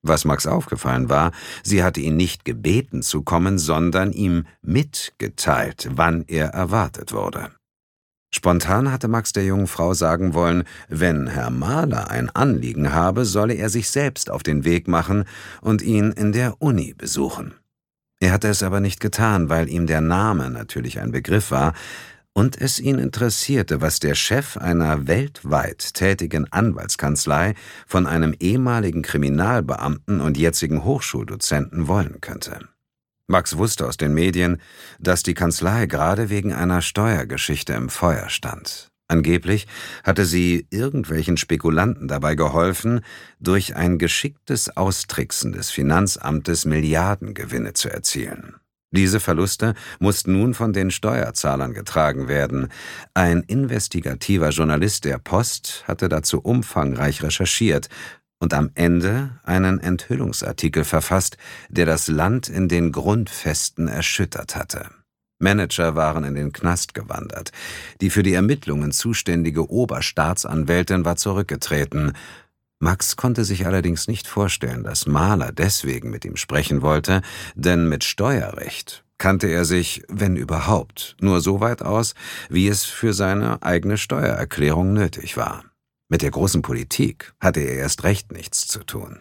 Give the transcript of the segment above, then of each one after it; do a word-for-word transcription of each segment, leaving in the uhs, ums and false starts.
Was Max aufgefallen war, sie hatte ihn nicht gebeten zu kommen, sondern ihm mitgeteilt, wann er erwartet wurde. Spontan hatte Max der jungen Frau sagen wollen, wenn Herr Mahler ein Anliegen habe, solle er sich selbst auf den Weg machen und ihn in der Uni besuchen. Er hatte es aber nicht getan, weil ihm der Name natürlich ein Begriff war und es ihn interessierte, was der Chef einer weltweit tätigen Anwaltskanzlei von einem ehemaligen Kriminalbeamten und jetzigen Hochschuldozenten wollen könnte. Max wusste aus den Medien, dass die Kanzlei gerade wegen einer Steuergeschichte im Feuer stand. Angeblich hatte sie irgendwelchen Spekulanten dabei geholfen, durch ein geschicktes Austricksen des Finanzamtes Milliardengewinne zu erzielen. Diese Verluste mussten nun von den Steuerzahlern getragen werden. Ein investigativer Journalist der Post hatte dazu umfangreich recherchiert und am Ende einen Enthüllungsartikel verfasst, der das Land in den Grundfesten erschüttert hatte. Manager waren in den Knast gewandert. Die für die Ermittlungen zuständige Oberstaatsanwältin war zurückgetreten. Max konnte sich allerdings nicht vorstellen, dass Mahler deswegen mit ihm sprechen wollte, denn mit Steuerrecht kannte er sich, wenn überhaupt, nur so weit aus, wie es für seine eigene Steuererklärung nötig war. Mit der großen Politik hatte er erst recht nichts zu tun.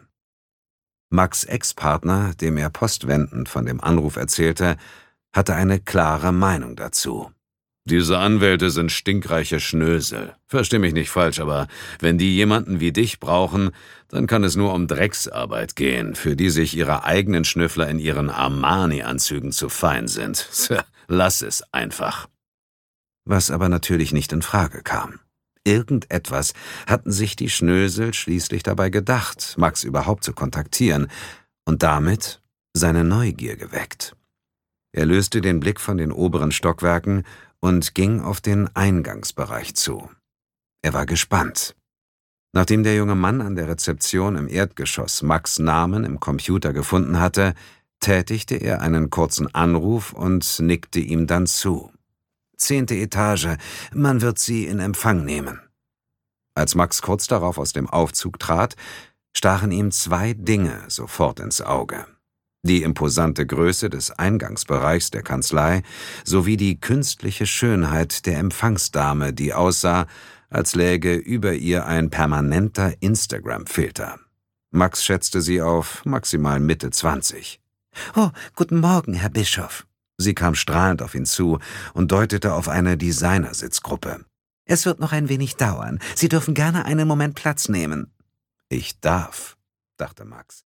Max' Ex-Partner, dem er postwendend von dem Anruf erzählte, hatte eine klare Meinung dazu. »Diese Anwälte sind stinkreiche Schnösel. Versteh mich nicht falsch, aber wenn die jemanden wie dich brauchen, dann kann es nur um Drecksarbeit gehen, für die sich ihre eigenen Schnüffler in ihren Armani-Anzügen zu fein sind. Lass es einfach.« Was aber natürlich nicht in Frage kam. Irgendetwas hatten sich die Schnösel schließlich dabei gedacht, Max überhaupt zu kontaktieren und damit seine Neugier geweckt. Er löste den Blick von den oberen Stockwerken und ging auf den Eingangsbereich zu. Er war gespannt. Nachdem der junge Mann an der Rezeption im Erdgeschoss Max' Namen im Computer gefunden hatte, tätigte er einen kurzen Anruf und nickte ihm dann zu. Zehnte Etage, man wird Sie in Empfang nehmen. Als Max kurz darauf aus dem Aufzug trat, stachen ihm zwei Dinge sofort ins Auge. Die imposante Größe des Eingangsbereichs der Kanzlei sowie die künstliche Schönheit der Empfangsdame, die aussah, als läge über ihr ein permanenter Instagram-Filter. Max schätzte sie auf maximal Mitte zwanzig. »Oh, guten Morgen, Herr Bischof.« Sie kam strahlend auf ihn zu und deutete auf eine Designersitzgruppe. »Es wird noch ein wenig dauern. Sie dürfen gerne einen Moment Platz nehmen.« »Ich darf«, dachte Max.